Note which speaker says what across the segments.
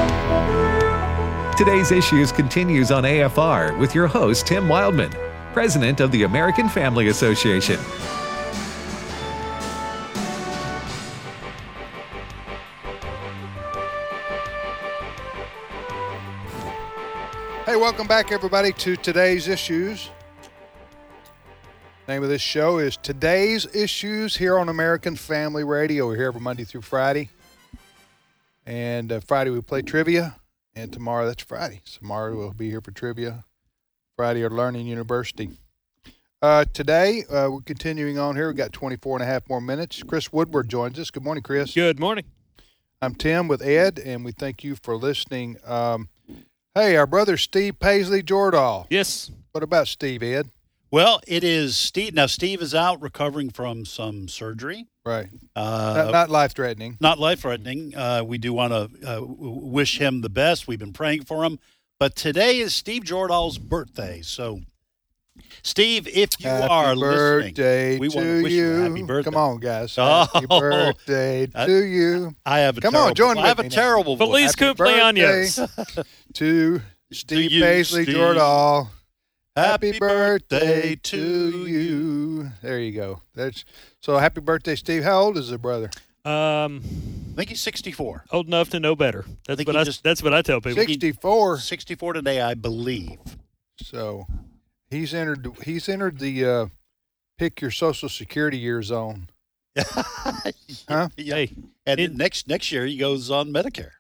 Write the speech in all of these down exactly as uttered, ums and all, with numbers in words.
Speaker 1: Today's Issues continues on A F R with your host, Tim Wildman, President of the American Family Association.
Speaker 2: Hey, welcome back, everybody, to Today's Issues. Name of this show is Today's Issues here on American Family Radio. We're here every Monday through Friday. And uh, Friday we play trivia. And tomorrow, that's Friday. Tomorrow we'll be here for trivia. Friday at Learning University. Uh, today, uh, we're continuing on here. We've got twenty-four and a half more minutes. Chris Woodward joins us. Good morning, Chris.
Speaker 3: Good morning.
Speaker 2: I'm Tim with Ed, and we thank you for listening. Um, hey, our brother Steve Paisley Jordahl.
Speaker 3: Yes.
Speaker 2: What about Steve, Ed?
Speaker 4: Well, it is Steve. Now, Steve is out recovering from some surgery.
Speaker 2: Right.
Speaker 4: Uh,
Speaker 2: not, not life-threatening.
Speaker 4: Not life-threatening. Uh, we do want to uh, wish him the best. We've been praying for him. But today is Steve Jordahl's birthday. So, Steve, if you
Speaker 2: happy
Speaker 4: are
Speaker 2: birthday
Speaker 4: listening, we
Speaker 2: to
Speaker 4: want to wish
Speaker 2: you.
Speaker 4: you a happy birthday.
Speaker 2: Come on, guys.
Speaker 4: Oh,
Speaker 2: happy birthday to
Speaker 4: I,
Speaker 2: you.
Speaker 4: I have a
Speaker 2: Come
Speaker 4: terrible,
Speaker 2: on, join
Speaker 4: I
Speaker 2: with
Speaker 4: have
Speaker 2: me
Speaker 4: a
Speaker 2: now.
Speaker 4: terrible voice.
Speaker 3: Feliz cumpleaños.
Speaker 2: to Steve
Speaker 4: you,
Speaker 2: Paisley
Speaker 4: Steve.
Speaker 2: Jordahl.
Speaker 4: Happy,
Speaker 2: Happy birthday to you. There you go. That's so. Happy birthday, Steve. How old is the brother?
Speaker 3: Um,
Speaker 4: I think he's sixty-four.
Speaker 3: old enough to know better. That's
Speaker 4: think
Speaker 3: what
Speaker 4: he
Speaker 3: I.
Speaker 4: just-
Speaker 3: That's what I tell people.
Speaker 2: sixty-four.
Speaker 4: sixty-four today, I believe.
Speaker 2: So he's entered. He's entered the uh, pick your Social Security year zone. Huh?
Speaker 4: Yeah.
Speaker 3: Hey,
Speaker 4: And
Speaker 3: it-
Speaker 4: next next year, he goes on Medicare.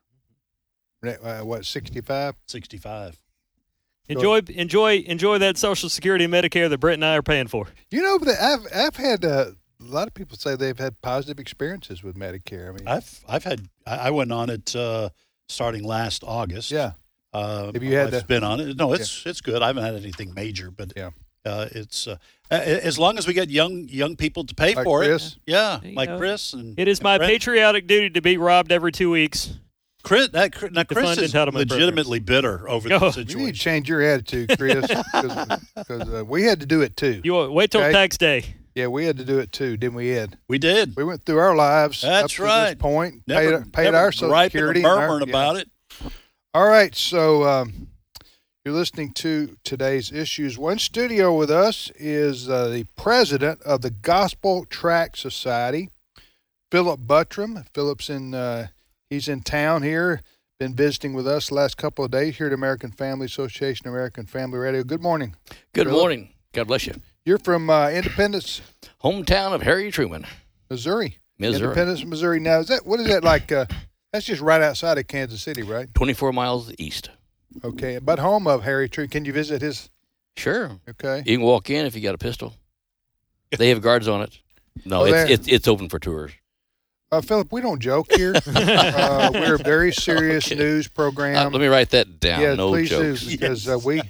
Speaker 2: Uh, what sixty-five?
Speaker 4: sixty-five.
Speaker 3: enjoy, enjoy, enjoy that Social Security and Medicare that Brett and I are paying for.
Speaker 2: You know, that I've I've had uh, a lot of people say they've had positive experiences with Medicare. I mean,
Speaker 4: I've I've had I I went on it uh, starting last August.
Speaker 2: yeah.
Speaker 4: Uh,
Speaker 2: Have you
Speaker 4: my
Speaker 2: had
Speaker 4: wife's
Speaker 2: the-
Speaker 4: been on it? No, it's it's good. I haven't had anything major, but
Speaker 2: Yeah.
Speaker 4: uh, it's uh, a- as long as we get young young people to pay
Speaker 2: Like
Speaker 4: for
Speaker 2: Chris?
Speaker 4: it. Yeah,
Speaker 3: There you
Speaker 4: like
Speaker 3: go.
Speaker 4: Chris and
Speaker 3: It is my
Speaker 4: Brett.
Speaker 3: patriotic duty to be robbed every two weeks.
Speaker 4: Chris. That, now
Speaker 3: To
Speaker 4: Chris
Speaker 3: fund
Speaker 4: is
Speaker 3: entitlement
Speaker 4: legitimately bitter over
Speaker 3: Oh.
Speaker 4: the
Speaker 2: You need
Speaker 4: situation.
Speaker 2: to change your attitude, Chris, because uh, we had to do it too.
Speaker 3: You wa- wait till
Speaker 2: Okay.
Speaker 3: tax day.
Speaker 2: Yeah, we had to do it too, didn't we, Ed?
Speaker 4: We did.
Speaker 2: We went through our lives up
Speaker 4: That's
Speaker 2: to
Speaker 4: right.
Speaker 2: this point,
Speaker 4: Never,
Speaker 2: paid, paid
Speaker 4: never
Speaker 2: our Social
Speaker 4: griping
Speaker 2: Security.
Speaker 4: or
Speaker 2: and our-
Speaker 4: murmuring
Speaker 2: yeah.
Speaker 4: about it.
Speaker 2: All right, so um, you're listening to Today's Issues. One studio with us is uh, the president of the Gospel Tract Society, Philip Buttram. Philip's in, uh, he's in town here, been visiting with us the last couple of days here at American Family Association, American Family Radio. Good morning.
Speaker 5: Good
Speaker 2: Philip.
Speaker 5: morning. God bless you.
Speaker 2: You're from uh, Independence,
Speaker 5: Hometown of Harry Truman,
Speaker 2: Missouri.
Speaker 5: Missouri.
Speaker 2: Independence, Missouri. Now, is that what is that like? Uh, that's just right outside of Kansas City, right?
Speaker 5: twenty-four miles east.
Speaker 2: Okay, but home of Harry Truman. Can you visit his?
Speaker 5: Sure.
Speaker 2: Okay.
Speaker 5: You can walk in if you got a pistol. They have guards on it. No,
Speaker 2: Oh,
Speaker 5: it's,
Speaker 2: there.
Speaker 5: it's it's open for tours.
Speaker 2: Uh, Philip, we don't joke here. uh, we're a very serious
Speaker 5: Okay.
Speaker 2: news program.
Speaker 5: Uh, let me write that down.
Speaker 2: yeah,
Speaker 5: no
Speaker 2: please
Speaker 5: jokes.
Speaker 2: do because uh, we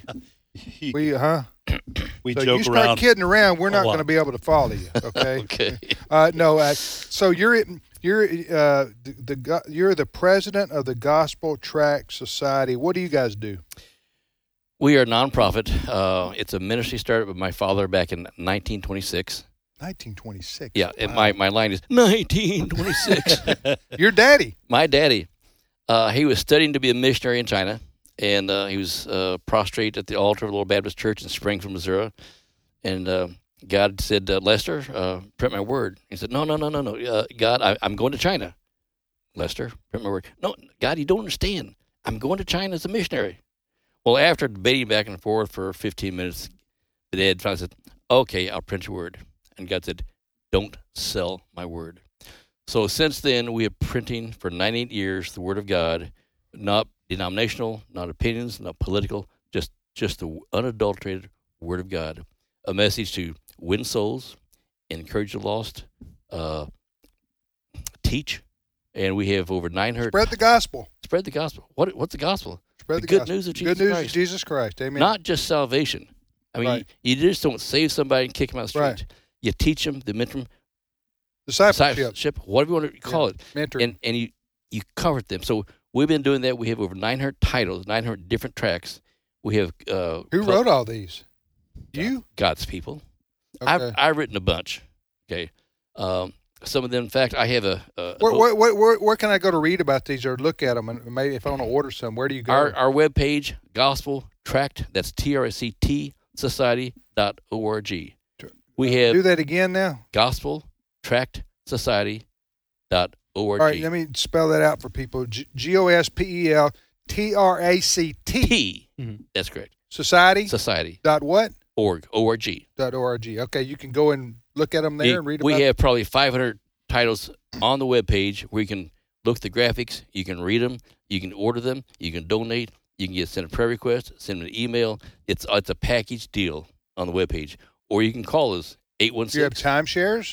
Speaker 2: we huh.
Speaker 4: We
Speaker 2: So
Speaker 4: joke
Speaker 2: you start
Speaker 4: around.
Speaker 2: kidding around, we're
Speaker 4: a
Speaker 2: not
Speaker 4: lot.
Speaker 2: going to be able to follow you. Okay.
Speaker 5: Okay.
Speaker 2: Uh, no. Uh, so you're you're uh, the, the go- you're the president of the Gospel Tract Society. What do you guys do?
Speaker 5: We are a nonprofit. Uh, it's a ministry started with my father back in nineteen twenty-six.
Speaker 2: nineteen twenty-six.
Speaker 5: Yeah, and
Speaker 2: Wow.
Speaker 5: my, my line is nineteen twenty-six.
Speaker 2: Your daddy.
Speaker 5: My daddy, uh, he was studying to be a missionary in China, and uh, he was uh, prostrate at the altar of the Lord Baptist Church in Springfield, Missouri. And uh, God said, uh, Lester, uh, print my word. He said, no, no, no, no, no. Uh, God, I, I'm going to China. Lester, print my word. No, God, you don't understand. I'm going to China as a missionary. Well, after debating back and forth for fifteen minutes, the dad finally said, okay, I'll print your word. And God said, don't sell my word. So since then, we have printing for ninety-eight years the Word of God, not denominational, not opinions, not political, just just the unadulterated Word of God. A message to win souls, encourage the lost, uh, teach, and we have over nine hundred.
Speaker 2: Spread the gospel.
Speaker 5: Spread the gospel. What what's the gospel?
Speaker 2: Spread
Speaker 5: The
Speaker 2: the,
Speaker 5: good
Speaker 2: gospel.
Speaker 5: news of Jesus
Speaker 2: Good news
Speaker 5: Christ.
Speaker 2: of Jesus Christ. Amen.
Speaker 5: Not just salvation. I mean,
Speaker 2: Right.
Speaker 5: you, you just don't save somebody and kick them out of the street.
Speaker 2: Right.
Speaker 5: You teach them, the mentor them,
Speaker 2: discipleship.
Speaker 5: discipleship, whatever you want to call it.
Speaker 2: Mentor.
Speaker 5: and and you you covered them. So we've been doing that. We have over nine hundred titles, nine hundred different tracks. We have uh,
Speaker 2: Who
Speaker 5: col-
Speaker 2: wrote all these? You.
Speaker 5: God's people.
Speaker 2: Okay.
Speaker 5: I've I've written a bunch. Okay, um, some of them, in fact, I have a. a
Speaker 2: Where, where, where, where, where can I go to read about these or look at them? And maybe if I want to order some, where do you go?
Speaker 5: Our our webpage, Gospel Tract. That's T R A C T Society dot org. We have
Speaker 2: do that again now.
Speaker 5: Gospel Tract Society dot org.
Speaker 2: All right, let me spell that out for people. G O S P E L T R A C T.
Speaker 5: T. Mm-hmm. That's correct.
Speaker 2: Society.
Speaker 5: Society.
Speaker 2: Dot what?
Speaker 5: Org. O R G.
Speaker 2: Dot O R G. Okay, you can go and look at them there
Speaker 5: it,
Speaker 2: and read about
Speaker 5: We
Speaker 2: them.
Speaker 5: have probably five hundred titles on the webpage where you can look at the graphics, you can read them, you can order them, you can donate, you can get send a prayer request, send an email. It's it's a package deal on the webpage. Or you can call us, eight one six.
Speaker 2: Do you have timeshares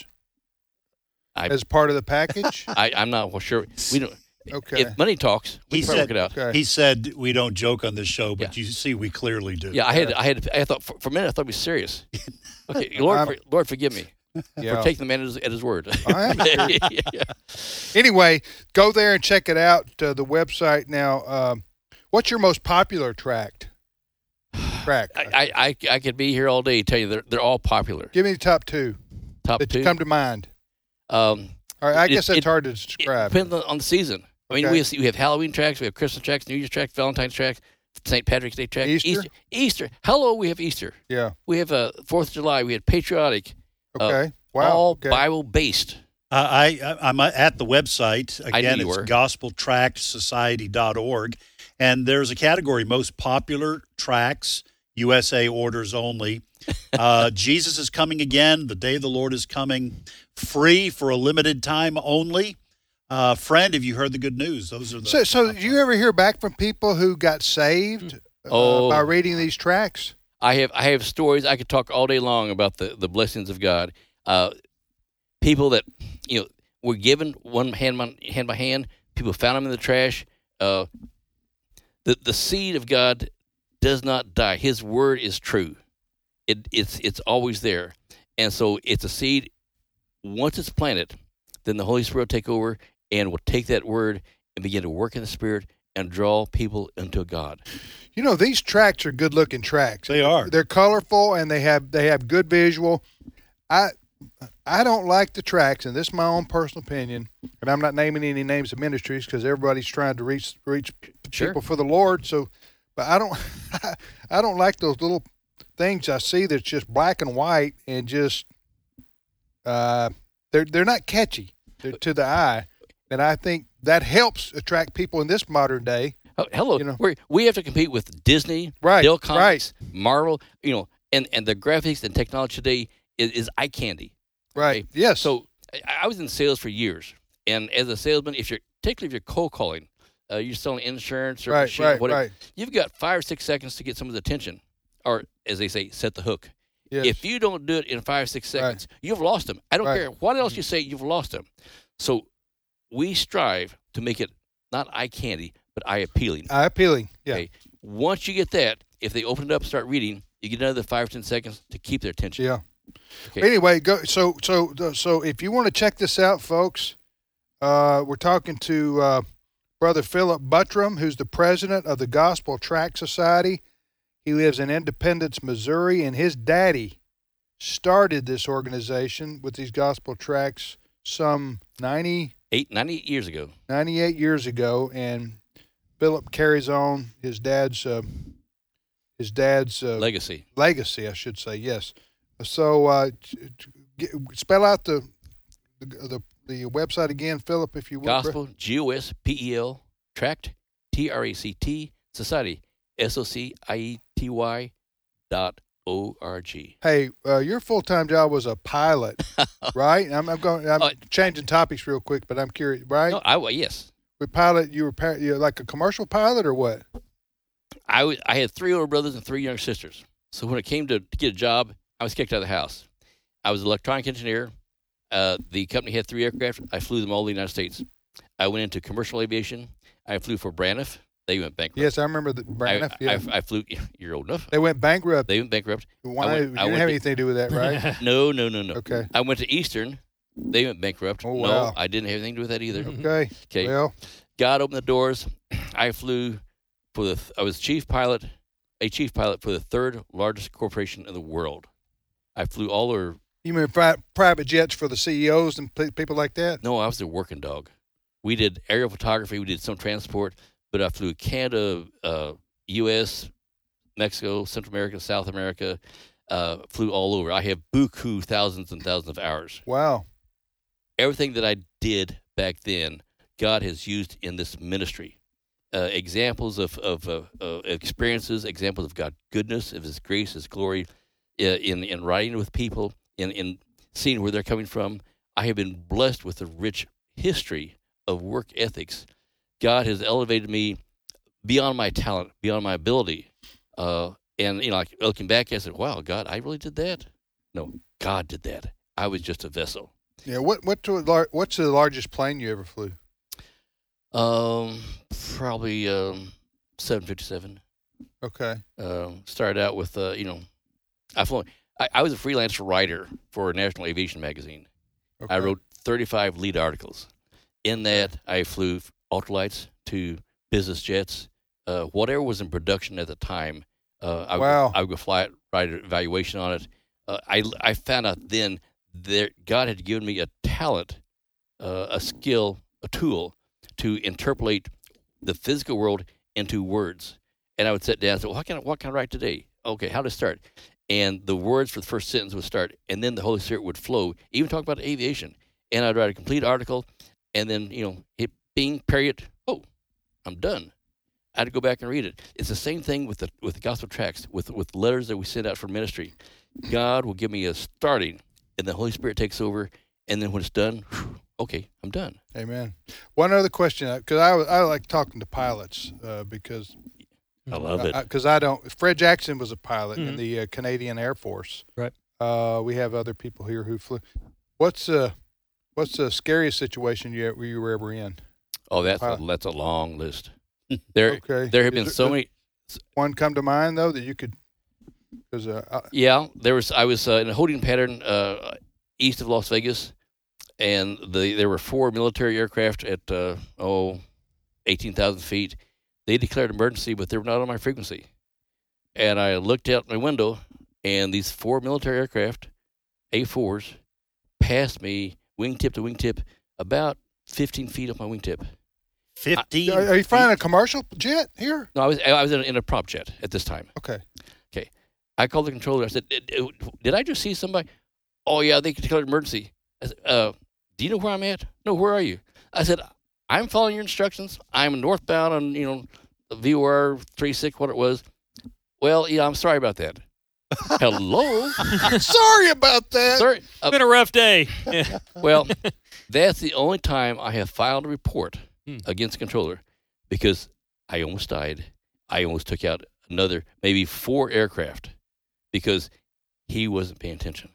Speaker 5: I,
Speaker 2: as part of the package?
Speaker 5: I, I'm not sure. We don't.
Speaker 2: Okay.
Speaker 5: If money talks, we
Speaker 4: He
Speaker 5: can probably
Speaker 4: said-
Speaker 5: work it out.
Speaker 2: Okay.
Speaker 4: He said we don't joke on this show, but
Speaker 5: Yeah.
Speaker 4: you see we clearly do.
Speaker 5: Yeah, I had, I had, I thought for, for a minute I thought he was serious. Okay, Lord,
Speaker 2: I'm-
Speaker 5: for, Lord, forgive me
Speaker 2: Yeah.
Speaker 5: for taking the man at his, at his word.
Speaker 2: I am sure.
Speaker 5: yeah, yeah.
Speaker 2: Anyway, go there and check it out. Uh, the website now. Um, what's your most popular tract? Track.
Speaker 5: I, I, I, I could be here all day. Tell you, they're they're all popular.
Speaker 2: Give me the top two
Speaker 5: Top
Speaker 2: that
Speaker 5: two.
Speaker 2: come to mind.
Speaker 5: um,
Speaker 2: All right, I
Speaker 5: It-
Speaker 2: guess that's
Speaker 5: it-
Speaker 2: hard to
Speaker 5: it
Speaker 2: describe.
Speaker 5: depends on, on the season. I mean,
Speaker 2: Okay.
Speaker 5: we have, we have Halloween tracks, we have Christmas tracks, New Year's tracks, Valentine's tracks, Saint Patrick's Day tracks,
Speaker 2: Easter?
Speaker 5: Easter. Easter. Hello, we have Easter.
Speaker 2: Yeah.
Speaker 5: We have uh, Fourth of July. We have patriotic.
Speaker 2: Okay.
Speaker 5: Uh,
Speaker 2: wow.
Speaker 5: All
Speaker 2: okay.
Speaker 5: Bible based.
Speaker 4: Uh, I, I I'm at the website
Speaker 5: I knew
Speaker 4: again.
Speaker 5: you
Speaker 4: It's
Speaker 5: were.
Speaker 4: gospel tract society dot org, and there's a category: most popular tracts, U S A orders only. Uh, Jesus is coming again. The day of the Lord is coming. Free for a limited time only. Uh, friend, have you heard the good news? Those are the.
Speaker 2: So, so do you ever hear back from people who got saved uh,
Speaker 5: Oh.
Speaker 2: by reading these tracts?
Speaker 5: I have I have stories. I could talk all day long about the, the blessings of God. Uh, people that you know were given one hand by, hand by hand. People found them in the trash. Uh, the the seed of God does not die. His word is true. It it's it's always there, and so it's a seed. Once it's planted, then the Holy Spirit will take over and will take that word and begin to work in the Spirit and draw people into God.
Speaker 2: You know, these tracts are good-looking tracts.
Speaker 4: They are.
Speaker 2: They're colorful and they have they have good visual. I I don't like the tracts, and this is my own personal opinion. And I'm not naming any names of ministries because everybody's trying to reach reach
Speaker 5: Sure.
Speaker 2: people for the Lord. So, but I don't I don't like those little things I see that's just black and white and just uh they're they're not catchy they're to the eye, and I think that helps attract people in this modern day.
Speaker 5: Oh, hello,
Speaker 2: You know.
Speaker 5: We're, we have to compete with Disney,
Speaker 2: Right,
Speaker 5: Dell Comics, Marvel, you know, and, and the graphics and technology today is, is eye candy.
Speaker 2: Right.
Speaker 5: Okay.
Speaker 2: Yes.
Speaker 5: So I, I was in sales for years, and as a salesman, if you're particularly if you're cold calling, uh, you're selling insurance or
Speaker 2: right,
Speaker 5: machine,
Speaker 2: right,
Speaker 5: whatever,
Speaker 2: right.
Speaker 5: you've got five or six seconds to get someone's attention, or as they say, set the hook.
Speaker 2: Yes.
Speaker 5: If you don't do it in five or six
Speaker 2: Right.
Speaker 5: seconds, you've lost them. I don't
Speaker 2: Right.
Speaker 5: care what else you say, you've lost them. So we strive to make it not eye candy, but eye appealing.
Speaker 2: Eye appealing. Yeah.
Speaker 5: Okay. Once you get that, if they open it up and start reading, you get another five or ten seconds to keep their attention.
Speaker 2: Yeah.
Speaker 5: Okay.
Speaker 2: Anyway, go. So, so, so, if you want to check this out, folks, uh, we're talking to uh, Brother Philip Buttram, who's the president of the Gospel Tract Society. He lives in Independence, Missouri, and his daddy started this organization with these gospel tracts some ninety,
Speaker 5: Eight, ninety-eight years ago.
Speaker 2: ninety-eight years ago, and Philip carries on his dad's uh, his dad's uh,
Speaker 5: Legacy.
Speaker 2: legacy, I should say. Yes. So, uh, t- t- get, spell out the, the the the website again, Philip, if you would.
Speaker 5: Gospel, G O S P E L, Tract, T R A C T, Society, S O C I E T Y dot O R G.
Speaker 2: Hey, uh, your full time job was a pilot, right? I'm, I'm going. I'm
Speaker 5: Uh,
Speaker 2: changing topics real quick, but I'm curious, right?
Speaker 5: No, I, yes.
Speaker 2: With pilot, you were par- you're like a commercial pilot or what?
Speaker 5: I, w- I had three older brothers and three younger sisters. So when it came to, to get a job, I was kicked out of the house. I was an electronic engineer. Uh, the company had three aircraft. I flew them all over the United States. I went into commercial aviation. I flew for Braniff. They went bankrupt.
Speaker 2: Yes, I remember the Braniff.
Speaker 5: I,
Speaker 2: Yeah,
Speaker 5: I, I flew. You're old enough.
Speaker 2: they went bankrupt.
Speaker 5: They went bankrupt.
Speaker 2: Why?
Speaker 5: I went-
Speaker 2: you
Speaker 5: I
Speaker 2: didn't
Speaker 5: went
Speaker 2: have
Speaker 5: to-
Speaker 2: anything to do with that, right?
Speaker 5: No, no, no, no.
Speaker 2: Okay.
Speaker 5: I went to Eastern. They went bankrupt.
Speaker 2: Oh,
Speaker 5: no,
Speaker 2: wow.
Speaker 5: I didn't have anything to do with that either.
Speaker 2: Okay.
Speaker 5: Okay.
Speaker 2: Well,
Speaker 5: God opened the doors. I flew for the. I was chief pilot, a chief pilot for the third largest corporation in the world. I flew all over
Speaker 2: You mean pri- private jets for the C E Os and p- people like that?
Speaker 5: No, I was a working dog. We did aerial photography. We did some transport, but I flew Canada, uh, U S, Mexico, Central America, South America, uh, flew all over. I have buku thousands and thousands of hours.
Speaker 2: Wow.
Speaker 5: Everything that I did back then, God has used in this ministry. Uh, examples of, of uh, uh, experiences, examples of God's goodness, of His grace, His glory, uh, in, in writing with people, in, in seeing where they're coming from. I have been blessed with a rich history of work ethics. God has elevated me beyond my talent, beyond my ability. Uh, and, you know, like looking back, I said, wow, God, I really did that? No, God did that. I was just a vessel.
Speaker 2: Yeah. What what to, lar- what's the largest plane you ever flew?
Speaker 5: Um, probably um, seven fifty-seven.
Speaker 2: Okay.
Speaker 5: Um, started out with, uh, you know, I flew. I, I was a freelance writer for National Aviation Magazine.
Speaker 2: Okay.
Speaker 5: I wrote thirty-five lead articles. In that, I flew ultralights to business jets, uh, whatever was in production at the time. Uh, I,
Speaker 2: Wow.
Speaker 5: would, I would go fly it, write an evaluation on it. Uh, I, I found out then that God had given me a talent, uh, a skill, a tool to interpolate the physical world into words. And I would sit down and say, well, what can I, what can I write today? Okay, how to start? And the words for the first sentence would start, and then the Holy Spirit would flow, even talk about aviation. And I'd write a complete article, and then, you know, hit bing, period. Oh, I'm done. I had to go back and read it. It's the same thing with the with the gospel tracts, with with letters that we send out for ministry. God will give me a starting, and the Holy Spirit takes over, and then when it's done, whew, okay, I'm done.
Speaker 2: Amen. One other question, because I, I like talking to pilots uh, because
Speaker 5: I love it.
Speaker 2: Because I, I don't. Fred Jackson was a pilot
Speaker 3: Mhm.
Speaker 2: in the uh, Canadian Air Force.
Speaker 3: Right.
Speaker 2: Uh, we have other people here who flew. What's uh, what's the scariest situation you you were ever in?
Speaker 5: Oh, that's a,
Speaker 2: Wow.
Speaker 5: that's a long list. There
Speaker 2: Okay.
Speaker 5: there have
Speaker 2: Is
Speaker 5: been
Speaker 2: there-
Speaker 5: so
Speaker 2: does
Speaker 5: many.
Speaker 2: One come to mind though that you could. Because uh, I-
Speaker 5: Yeah, there was. I was uh, in a holding pattern uh, east of Las Vegas, and the there were four military aircraft at uh, oh, eighteen thousand feet. They declared emergency, but they were not on my frequency. And I looked out my window, and these four military aircraft, A fours, passed me wingtip to wingtip, about fifteen feet off my wingtip.
Speaker 4: Fifteen.
Speaker 2: are, are you flying a
Speaker 4: feet.
Speaker 2: commercial jet here?
Speaker 5: No, I was I was in a, in a prop jet at this time.
Speaker 2: Okay.
Speaker 5: I called the controller. I said, did, did I just see somebody? Oh, yeah, they declared emergency. I said, uh, do you know where I'm at? No, where are you? I said, I'm following your instructions. I'm northbound on, you know, V O R thirty-six, what it was. Well, yeah, I'm sorry about that. Hello?
Speaker 2: Sorry about that.
Speaker 5: Sorry.
Speaker 3: It's
Speaker 5: Uh,
Speaker 3: been a rough day. Yeah.
Speaker 5: well, that's the only time I have filed a report
Speaker 3: Hmm.
Speaker 5: against the controller because I almost died. I almost took out another, maybe four aircraft because he wasn't paying attention.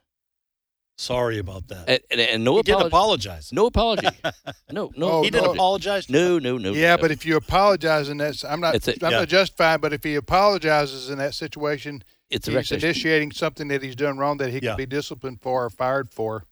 Speaker 4: Sorry about that.
Speaker 5: And, and, and no
Speaker 4: he did
Speaker 5: apology.
Speaker 4: apologize.
Speaker 5: No apology. No, no.
Speaker 2: Oh,
Speaker 4: he did
Speaker 2: no.
Speaker 4: apologize.
Speaker 5: No, no, no.
Speaker 2: Yeah,
Speaker 5: no.
Speaker 2: but if you apologize in that, I'm not.
Speaker 5: It's a-
Speaker 2: I'm
Speaker 4: yeah.
Speaker 2: not justified. But if he apologizes in that situation,
Speaker 5: it's a
Speaker 2: he's
Speaker 5: recognition.
Speaker 2: initiating something that he's done wrong that he
Speaker 4: Yeah.
Speaker 2: could be disciplined for or fired for.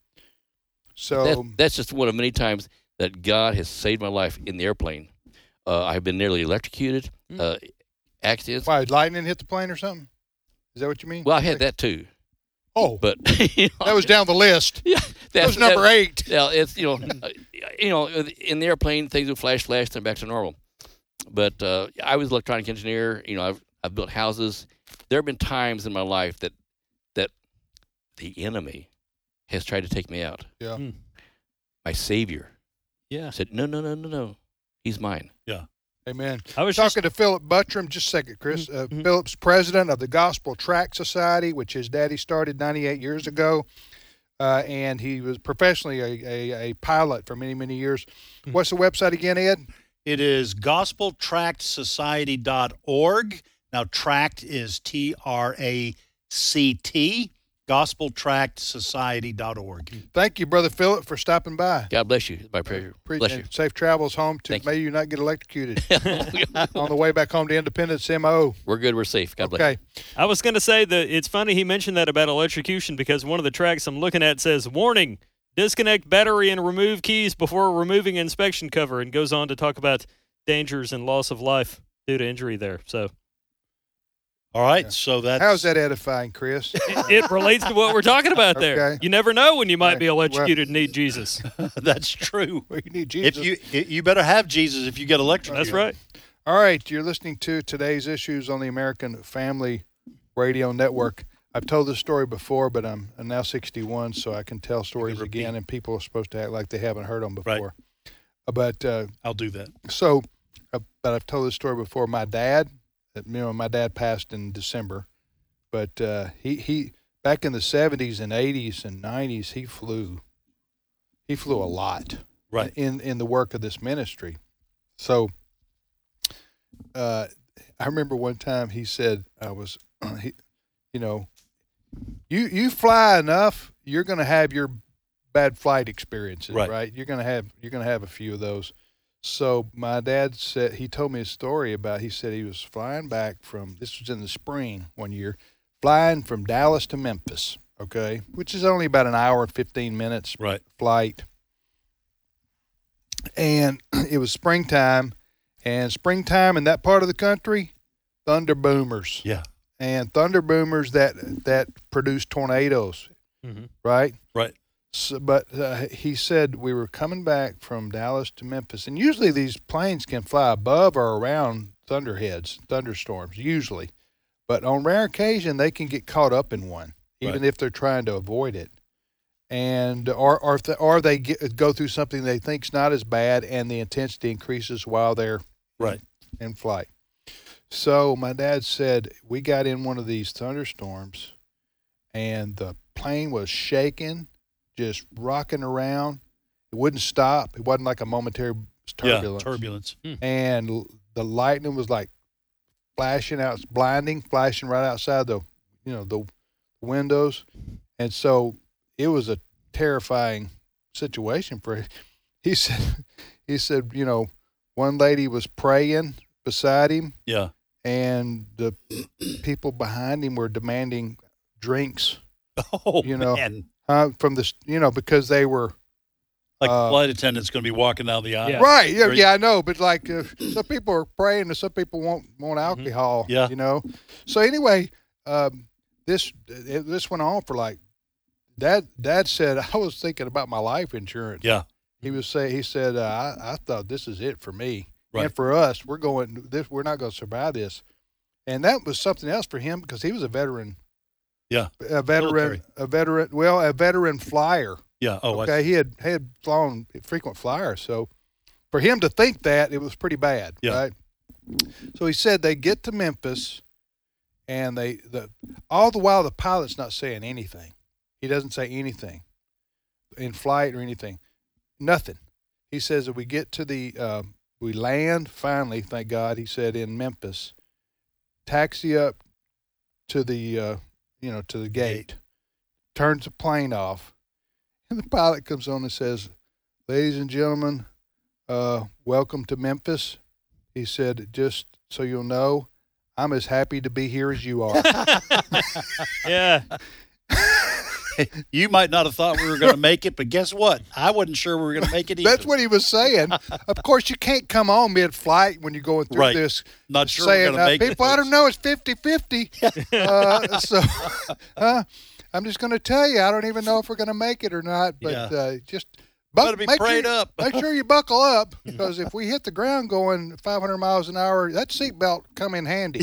Speaker 2: So
Speaker 5: That, that's just one of many times that God has saved my life in the airplane. Uh, I have been nearly electrocuted,
Speaker 3: Mm.
Speaker 5: uh, accidents.
Speaker 2: why lightning hit the plane or something? Is that what you mean?
Speaker 5: Well, I had that too,
Speaker 2: Oh,
Speaker 5: but you know,
Speaker 2: that was down the list.
Speaker 5: yeah,
Speaker 2: That
Speaker 5: that's
Speaker 2: was number
Speaker 5: that-
Speaker 2: eight.
Speaker 5: Yeah, it's you know, uh, you know, in the airplane things would flash, flash, then back to normal. But uh, I was an electronic engineer. You know, I've I've built houses. There have been times in my life that that the enemy has tried to take me out.
Speaker 2: Yeah.
Speaker 3: Hmm.
Speaker 5: My Savior
Speaker 3: Yeah.
Speaker 5: said, "No, no, no, no, no. He's mine."
Speaker 2: Amen.
Speaker 3: I was just
Speaker 2: Talking to Philip Buttram, just a second, Chris. Uh,
Speaker 3: Mhm.
Speaker 2: Philip's president of the Gospel Tract Society, which his daddy started ninety-eight years ago. Uh, and he was professionally a, a, a pilot for many, many years.
Speaker 3: Hmm.
Speaker 2: What's the website again, Ed?
Speaker 4: It is gospel tract society dot org. Now, tract is T R A C T, gospel tract society dot org.
Speaker 2: Thank you, Brother Philip, for stopping by.
Speaker 5: God bless you. It's my pleasure.
Speaker 2: Pre-
Speaker 5: Bless you.
Speaker 2: and safe travels home to
Speaker 5: Thank
Speaker 2: may you not get electrocuted on the way back home to Independence M O.
Speaker 5: We're good. We're safe. God bless.
Speaker 2: Okay.
Speaker 3: I was going to say that it's funny he mentioned that about electrocution because one of the tracks I'm looking at says, warning, disconnect battery and remove keys before removing inspection cover, and goes on to talk about dangers and loss of life due to injury there. So
Speaker 4: All right, so that's
Speaker 2: How's that edifying, Chris?
Speaker 3: It, it relates to what we're talking about there.
Speaker 2: Okay.
Speaker 3: You never know when you might
Speaker 2: Right.
Speaker 3: be electrocuted and need Jesus.
Speaker 4: that's true.
Speaker 2: Well, you need
Speaker 4: If
Speaker 2: Jesus.
Speaker 4: you you better have Jesus if you get electrocuted.
Speaker 3: That's right.
Speaker 2: All right, you're listening to today's issues on the American Family Radio Network. I've told this story before, but I'm, I'm now sixty-one, so I can tell stories
Speaker 4: repeat.
Speaker 2: again, and people are supposed to act like they haven't heard them
Speaker 4: Right.
Speaker 2: before. Uh, But uh,
Speaker 4: I'll do that.
Speaker 2: so, uh, but I've told this story before. My dad, uh, you know, my dad passed in December, but uh, he he back in the seventies and eighties and nineties, he flew. He flew a lot,
Speaker 4: Right.
Speaker 2: in in the work of this ministry. So, uh, I remember one time he said, "I was, he, you know, you you fly enough, you're going to have your bad flight experiences,
Speaker 4: Right.
Speaker 2: right? You're going to have you're going to have a few of those." So my dad said, he told me a story about, he said he was flying back from, this was in the spring one year, flying from Dallas to Memphis, okay, which is only about an hour and fifteen minutes
Speaker 4: Right.
Speaker 2: flight. And it was springtime, and springtime in that part of the country, thunder boomers.
Speaker 4: Yeah.
Speaker 2: And thunder boomers that that produce tornadoes,
Speaker 3: Mm-hmm.
Speaker 2: right?
Speaker 4: Right.
Speaker 2: So, but uh, he said we were coming back from Dallas to Memphis, and usually these planes can fly above or around thunderheads, thunderstorms, usually. But on rare occasion, they can get caught up in one, even
Speaker 4: Right.
Speaker 2: if they're trying to avoid it. And or or if they, or they get, go through something they think's not as bad, and the intensity increases while they're
Speaker 4: Right.
Speaker 2: in flight. So my dad said we got in one of these thunderstorms, and the plane was shaking, just rocking around. It wouldn't stop. It wasn't like a momentary turbulence.
Speaker 4: Yeah. Turbulence.
Speaker 2: And l- the lightning was like flashing out, blinding, flashing right outside the, you know, the windows. And so it was a terrifying situation for him. He said, he said, you know, one lady was praying beside him,
Speaker 4: Yeah.
Speaker 2: and the people behind him were demanding drinks,
Speaker 4: Oh,
Speaker 2: You know,
Speaker 4: man.
Speaker 2: uh, from the, you know, because they were
Speaker 4: Like
Speaker 2: uh,
Speaker 4: the flight attendant's going to be walking down the aisle.
Speaker 3: Yeah.
Speaker 2: right. Yeah,
Speaker 4: Or-
Speaker 2: yeah, I know. But like, uh, some people are praying, and some people want want alcohol.
Speaker 4: Yeah.
Speaker 2: you know. So anyway, um, this it, this went on for like. Dad, Dad said, I was thinking about my life insurance.
Speaker 4: Yeah.
Speaker 2: He was say he said, uh, I I thought this is it for me,
Speaker 4: Right.
Speaker 2: and for us, we're going this. We're not going to survive this, and that was something else for him because he was a veteran.
Speaker 4: Yeah.
Speaker 2: A veteran,
Speaker 4: Military.
Speaker 2: a veteran. Well, a veteran flyer.
Speaker 4: Yeah. Oh, I
Speaker 2: Okay, he had he had flown frequent flyer, so for him to think that, it was pretty bad,
Speaker 4: Yeah.
Speaker 2: right? So he said they get to Memphis, and they the all the while the pilot's not saying anything. He doesn't say anything in flight or anything, nothing. He says that we get to the uh, we land finally, thank God. He said in Memphis, taxi up to the uh, you know to the gate, turns the plane off. And the pilot comes on and says, "Ladies and gentlemen, uh, welcome to Memphis." He said, "Just so you'll know, I'm as happy to be here as you are."
Speaker 3: Yeah.
Speaker 4: You might not have thought we were going to make it, but guess what? I wasn't sure we were going to make it either.
Speaker 2: That's what he was saying. Of course, you can't come on mid-flight when you're going through
Speaker 4: Right.
Speaker 2: this
Speaker 4: Not sure
Speaker 2: saying,
Speaker 4: we're going
Speaker 2: uh,
Speaker 4: to make
Speaker 2: people,
Speaker 4: it.
Speaker 2: I don't know, it's fifty-fifty. uh, so uh, I'm just going to tell you, I don't even know if we're going to make it or not, but
Speaker 4: Yeah.
Speaker 2: uh, just buck-
Speaker 4: Better be
Speaker 2: make
Speaker 4: prayed
Speaker 2: sure,
Speaker 4: up.
Speaker 2: make sure you buckle up, because if we hit the ground going five hundred miles an hour, that seatbelt come in handy.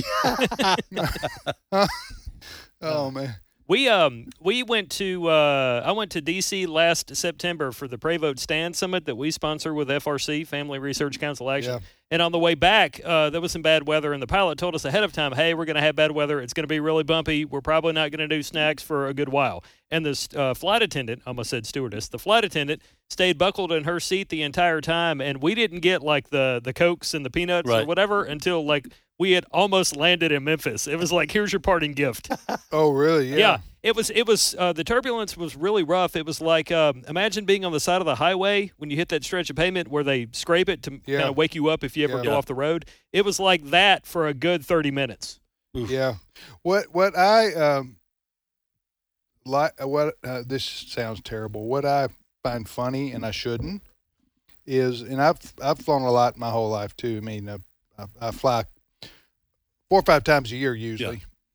Speaker 2: Oh, man.
Speaker 3: We um we went to uh I went to D C last September for the Pray Vote Stand Summit that we sponsor with F R C, Family Research Council Action.
Speaker 2: Yeah.
Speaker 3: And on the way back, uh, there was some bad weather, and the pilot told us ahead of time, "Hey, we're going to have bad weather. It's going to be really bumpy. We're probably not going to do snacks for a good while." And this uh, flight attendant, I almost said stewardess, the flight attendant stayed buckled in her seat the entire time, and we didn't get like the the Cokes and the peanuts or
Speaker 4: Right.
Speaker 3: whatever until like we had almost landed in Memphis. It was like, here's your parting gift.
Speaker 2: Oh, really? Yeah.
Speaker 3: Yeah, it was. It was. Uh, the turbulence was really rough. It was like um, imagine being on the side of the highway when you hit that stretch of pavement where they scrape it to
Speaker 2: Yeah.
Speaker 3: kind of wake you up if you ever
Speaker 2: Yeah.
Speaker 3: go
Speaker 4: Yeah.
Speaker 3: off the road. It was like that for a good thirty minutes.
Speaker 2: Yeah. What what I um like what uh, this sounds terrible. What I find funny, and I shouldn't, is, and I've I've flown a lot my whole life too. I mean, uh, I, I fly four or five times a year usually,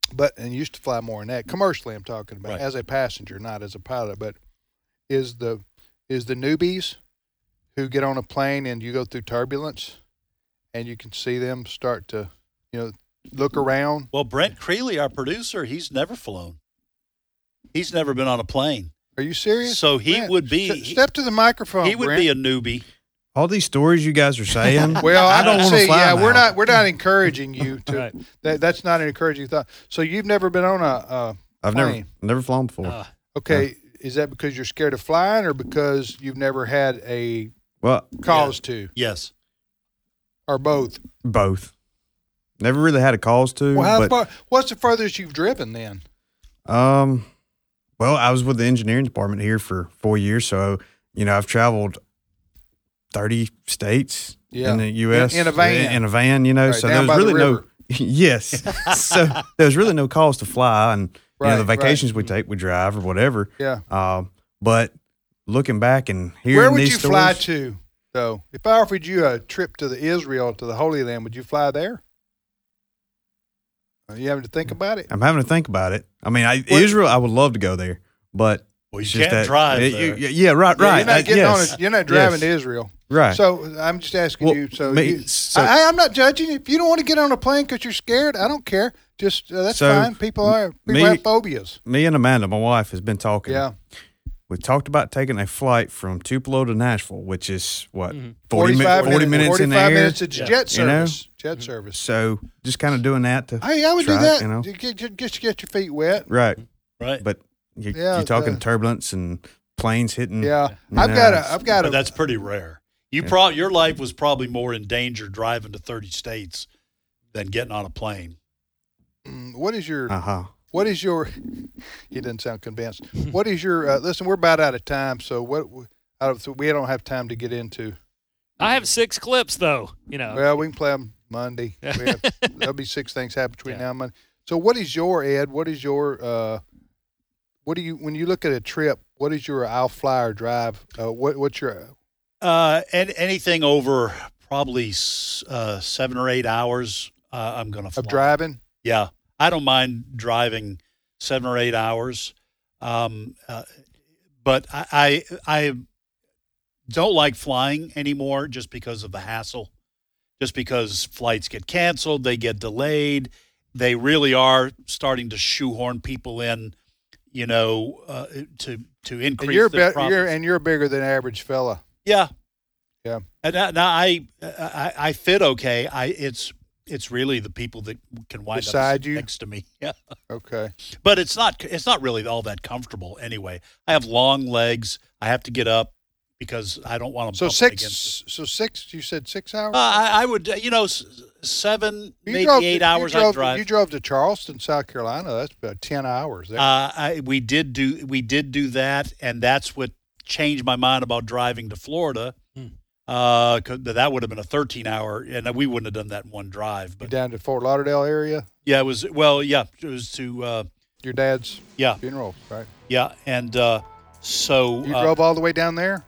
Speaker 2: but and used to fly more than that commercially. I'm talking about
Speaker 4: Right.
Speaker 2: as a passenger, not as a pilot. But is the is the newbies who get on a plane and you go through turbulence, and you can see them start to, you know, look around.
Speaker 4: Well, Brent Creeley, our producer, he's never flown. He's never been on a plane.
Speaker 2: Are you serious?
Speaker 4: So he
Speaker 2: Brent,
Speaker 4: would be-
Speaker 2: st- step to the microphone.
Speaker 4: he would
Speaker 2: Brent.
Speaker 4: be a newbie.
Speaker 6: All these stories you guys are saying.
Speaker 2: Well,
Speaker 6: I don't want to
Speaker 2: see.
Speaker 6: fly
Speaker 2: Yeah,
Speaker 6: now.
Speaker 2: we're not we're not encouraging you to.
Speaker 3: Right.
Speaker 2: That, that's not an encouraging thought. So you've never been on a, a
Speaker 6: I've
Speaker 2: plane.
Speaker 6: never never flown before.
Speaker 3: Uh,
Speaker 2: Okay, is that because you're scared of flying, or because you've never had a
Speaker 6: well,
Speaker 2: cause to,
Speaker 4: Yes.
Speaker 2: or both?
Speaker 6: both. Never really had a cause to.
Speaker 2: Well, how
Speaker 6: but,
Speaker 2: far? What's the furthest you've driven then?
Speaker 6: Um, well, I was with the engineering department here for four years, so you know I've traveled thirty states
Speaker 2: Yeah.
Speaker 6: in the U S
Speaker 2: In- in a van.
Speaker 6: In a van, you know.
Speaker 2: Right,
Speaker 6: so
Speaker 2: down
Speaker 6: there
Speaker 2: by
Speaker 6: was
Speaker 2: the
Speaker 6: really no.
Speaker 2: river.
Speaker 6: Yes. So there was really no cause to fly, and you know
Speaker 2: Right,
Speaker 6: the
Speaker 2: right.
Speaker 6: vacations we take, we drive or whatever.
Speaker 2: Yeah.
Speaker 6: Um, but looking back and hearing
Speaker 2: Where would
Speaker 6: these
Speaker 2: you
Speaker 6: stories,
Speaker 2: fly to, though? If I offered you a trip to the Israel, to the Holy Land, would you fly there? Are you having to think about it?
Speaker 6: I'm having to think about it. I mean, I,
Speaker 2: What-
Speaker 6: Israel, I would love to go there, but
Speaker 4: Well, you
Speaker 6: it's just
Speaker 4: can't
Speaker 6: that,
Speaker 4: drive
Speaker 6: Yeah,
Speaker 4: there.
Speaker 6: you- yeah, right,
Speaker 2: Yeah,
Speaker 6: right.
Speaker 2: You're not
Speaker 6: uh,
Speaker 2: getting
Speaker 6: yes,
Speaker 2: on a, You're not driving
Speaker 6: yes,
Speaker 2: to Israel.
Speaker 6: right.
Speaker 2: So I'm just asking
Speaker 6: Well,
Speaker 2: you. So,
Speaker 6: me-
Speaker 2: you,
Speaker 6: so-
Speaker 2: I, I'm not judging. If you don't want to get on a plane because you're scared, I don't care. Just uh, that's
Speaker 6: So,
Speaker 2: fine. People are people
Speaker 6: me-
Speaker 2: have phobias.
Speaker 6: Me and Amanda, my wife, has been talking.
Speaker 2: Yeah,
Speaker 6: We talked about taking a flight from Tupelo to Nashville, which is what
Speaker 3: Mhm.
Speaker 6: forty, mi-
Speaker 2: forty-five
Speaker 6: forty minutes in the
Speaker 2: forty-five
Speaker 6: air.
Speaker 2: minutes. It's
Speaker 3: Yeah.
Speaker 2: jet
Speaker 6: You know?
Speaker 2: service. Jet service.
Speaker 6: So just kind of doing that to
Speaker 2: Hey, I would
Speaker 6: try
Speaker 2: do
Speaker 6: it,
Speaker 2: that.
Speaker 6: you know?
Speaker 2: You get, get, get get your feet wet.
Speaker 6: right.
Speaker 4: Right.
Speaker 6: But you,
Speaker 2: Yeah,
Speaker 6: you're talking
Speaker 2: uh,
Speaker 6: turbulence and planes hitting.
Speaker 2: Yeah,
Speaker 6: you
Speaker 2: I've
Speaker 6: know,
Speaker 2: got
Speaker 6: it's-
Speaker 2: a. I've got
Speaker 4: But
Speaker 2: a.
Speaker 4: that's pretty rare. You
Speaker 6: Yeah.
Speaker 4: pro- your life was probably more in danger driving to thirty states than getting on a plane.
Speaker 2: Mm, What is your?
Speaker 6: Uh huh.
Speaker 2: What is your? He doesn't sound convinced. What is your? Uh, listen, we're about out of time. So what? Out of, so we don't have time to get into.
Speaker 3: I have six clips though. You know.
Speaker 2: Well, we can play them Monday. We have, there'll be six things happen between
Speaker 3: Yeah.
Speaker 2: now and Monday. So, what is your Ed? What is your? Uh, what do you when you look at a trip? What is your I'll fly or drive? Uh, what what's your?
Speaker 4: Uh, and anything over probably s- uh, seven or eight hours, uh, I'm going to fly.
Speaker 2: Of driving?
Speaker 4: Yeah, I don't mind driving seven or eight hours, um, uh, but I, I I don't like flying anymore just because of the hassle. Just because flights get canceled, they get delayed. They really are starting to shoehorn people in, you know, uh, to to increase
Speaker 2: And you're
Speaker 4: their
Speaker 2: be-
Speaker 4: profits.
Speaker 2: you're and you're bigger than average fella.
Speaker 4: Yeah,
Speaker 2: Yeah.
Speaker 4: And now, now I, I I fit okay. I it's it's really the people that can wind
Speaker 2: Beside
Speaker 4: up
Speaker 2: you?
Speaker 4: next to me. Yeah,
Speaker 2: Okay.
Speaker 4: but it's not it's not really all that comfortable anyway. I have long legs. I have to get up because I don't want to.
Speaker 2: So
Speaker 4: bump
Speaker 2: six.
Speaker 4: Against
Speaker 2: So six. You said six hours.
Speaker 4: uh, I, I would uh, you know s- seven
Speaker 2: You
Speaker 4: maybe
Speaker 2: drove-
Speaker 4: eight
Speaker 2: you
Speaker 4: hours. I
Speaker 2: drove,
Speaker 4: drive.
Speaker 2: You drove to Charleston, South Carolina. That's about ten hours. There.
Speaker 4: Uh, I, we did do we did do that, and that's what changed my mind about driving to Florida.
Speaker 3: Hmm.
Speaker 4: Uh, 'cause that would have been a thirteen hour, and we wouldn't have done that in one drive.
Speaker 2: You
Speaker 4: But
Speaker 2: down to Fort Lauderdale area.
Speaker 4: yeah, it was well, yeah, it was to uh,
Speaker 2: Your dad's
Speaker 4: yeah,
Speaker 2: funeral, right?
Speaker 4: yeah, and uh, so
Speaker 2: You
Speaker 4: uh,
Speaker 2: drove all the way down there,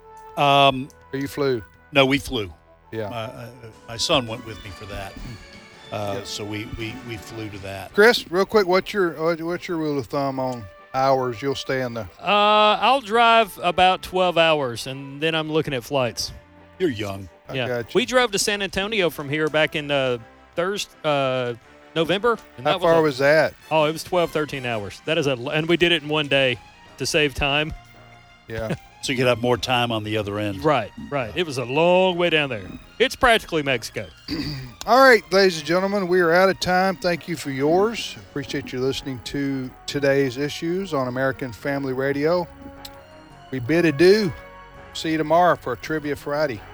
Speaker 4: um,
Speaker 2: or you flew?
Speaker 4: no, we flew.
Speaker 2: Yeah.
Speaker 4: My, uh, my son went with me for that, uh,
Speaker 2: Yeah.
Speaker 4: so we, we we flew to that.
Speaker 2: Chris, real quick, what's your what- what's your rule of thumb on hours you'll stay in the?
Speaker 3: Uh, I'll drive about twelve hours, and then I'm looking at flights.
Speaker 4: You're young.
Speaker 2: I
Speaker 3: yeah,
Speaker 2: got you.
Speaker 3: we drove to San Antonio from here back in uh, Thursday, uh, November. And
Speaker 2: How
Speaker 3: that
Speaker 2: far
Speaker 3: was, a-
Speaker 2: was that?
Speaker 3: Oh, it was twelve, thirteen hours. That is a, and we did it in one day to save time.
Speaker 2: Yeah.
Speaker 4: So you could have more time on the other end.
Speaker 3: Right, right. It was a long way down there. It's practically Mexico.
Speaker 2: All right, ladies and gentlemen, we are out of time. Thank you for yours. Appreciate you listening to today's issues on American Family Radio. We bid adieu. See you tomorrow for Trivia Friday.